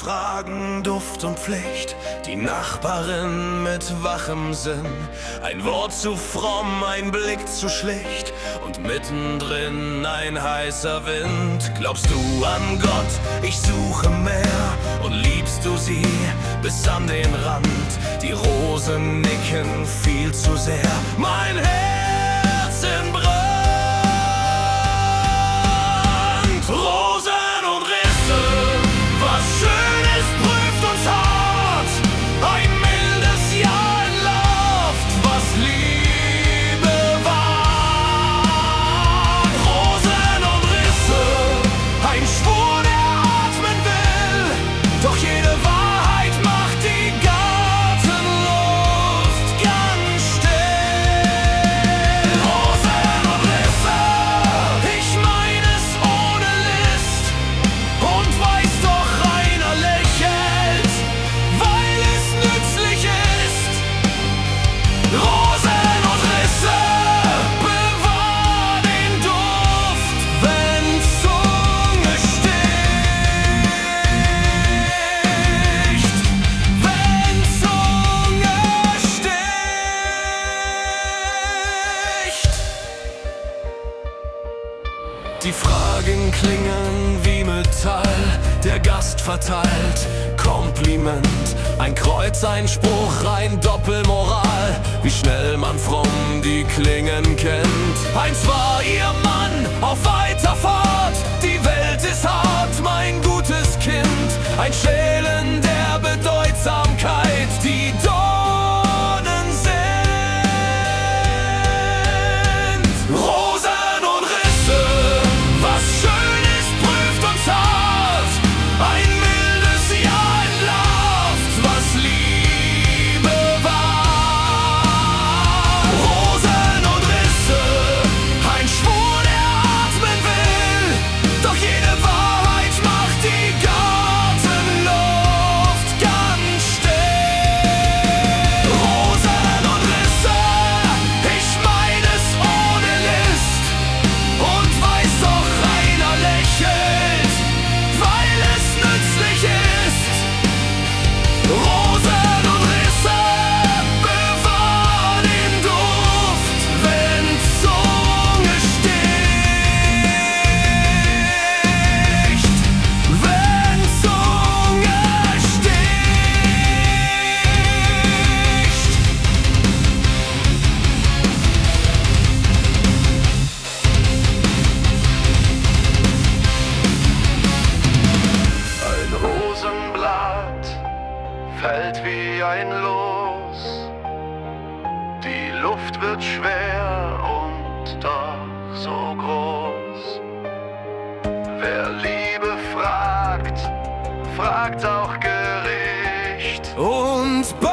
Fragen, Duft und Pflicht, die Nachbarin mit wachem Sinn. Ein Wort zu fromm, ein Blick zu schlicht und mittendrin ein heißer Wind. Glaubst du an Gott? Ich suche mehr. Und liebst du sie bis an den Rand? Die Rosen nicken viel zu sehr. Mein Herz in Brand. Rosen und Risse, was schön ist, prüft uns hart. Ein mildes Jahr in Luft, was Liebe war. Rosen und Risse, ein Schwur, der atmen will. Doch jede Wahrheit macht die Gartenluft ganz still. Rosen und Risse, ich mein es ohne List. Und weiß doch, einer lächelt, weil es nützlich ist. Rosen und Risse, bewahr den Duft, wenn Zunge sticht. Wenn Zunge sticht. Die Fragen klingen wie Metall, der Gast verteilt Kompliment. Ein Kreuz, ein Spruch, ein Doppelmoral, wie schnell man fromm die Klingen kennt. Eins war ihr Mann auf weiter Fahrt, die Welt ist hart, mein gutes Kind. Ein Schälen der Bedeutsamkeit, die Dornen sind. Rosen und Risse, was schön ist, prüft uns hart. Ein mildes Jahr in Luft, was Liebe war. Rosen und Risse, ein Schwur, der atmen will. Doch jede Wahrheit macht die Gartenluft ganz still. Rosen und Risse, ich mein es ohne List. Und weiß doch, einer lächelt, weil es nützlich ist. Rosen und Risse, bewahr den Duft, wenn Zunge sticht. Wenn Zunge sticht. Ein Rosenblatt fällt wie ein Los. Die Luft wird schwer und doch so groß. Wer Liebe fragt, fragt auch Gericht. Und